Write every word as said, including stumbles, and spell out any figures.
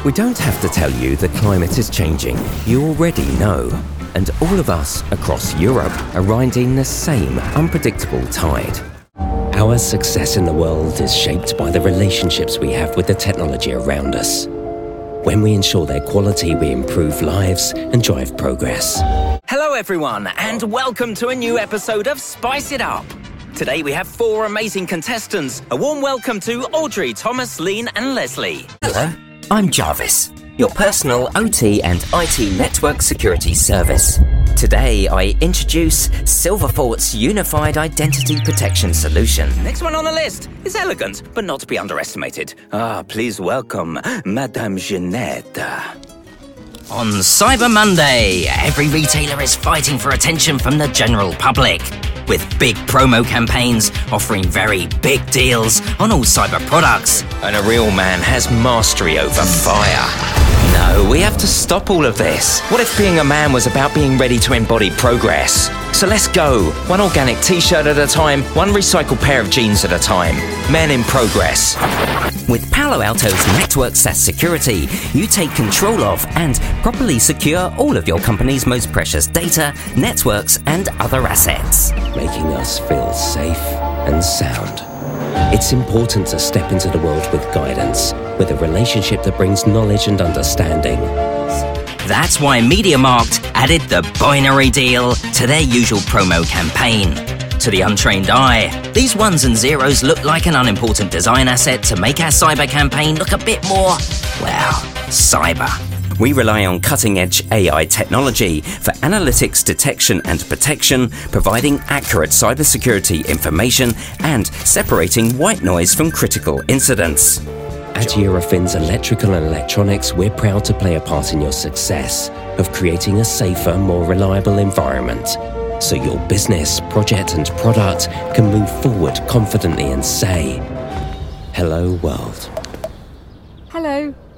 We don't have to tell you the climate is changing. You already know. And all of us across Europe are riding the same unpredictable tide. Our success in the world is shaped by the relationships we have with the technology around us. When we ensure their quality, we improve lives and drive progress. Hello everyone, and welcome to a new episode of Spice It Up. Today we have four amazing contestants. A warm welcome to Audrey, Thomas, Lean and Leslie. Hello, I'm Jarvis, your personal O T and I T network security service. Today I introduce Silverfort's Unified Identity Protection Solution. Next one on the list is elegant, but not to be underestimated. Ah, please welcome Madame Jeanette. On Cyber Monday, every retailer is fighting for attention from the general public, with big promo campaigns offering very big deals on all cyber products. And a real man has mastery over fire. No, we have to stop all of this. What if being a man was about being ready to embody progress? So let's go. One organic t-shirt at a time, one recycled pair of jeans at a time. Men in progress. With Palo Alto's Network SaaS Security, you take control of and properly secure all of your company's most precious data, networks, and other assets, making us feel safe and sound. It's important to step into the world with guidance, with a relationship that brings knowledge and understanding. That's why MediaMarkt added the binary deal to their usual promo campaign. To the untrained eye, these ones and zeros look like an unimportant design asset to make our cyber campaign look a bit more, well, cyber. We rely on cutting-edge A I technology for analytics detection and protection, providing accurate cybersecurity information and separating white noise from critical incidents. At Eurofins Electrical and Electronics, we're proud to play a part in your success of creating a safer, more reliable environment, so your business, project and product can move forward confidently and say, hello world. Hello.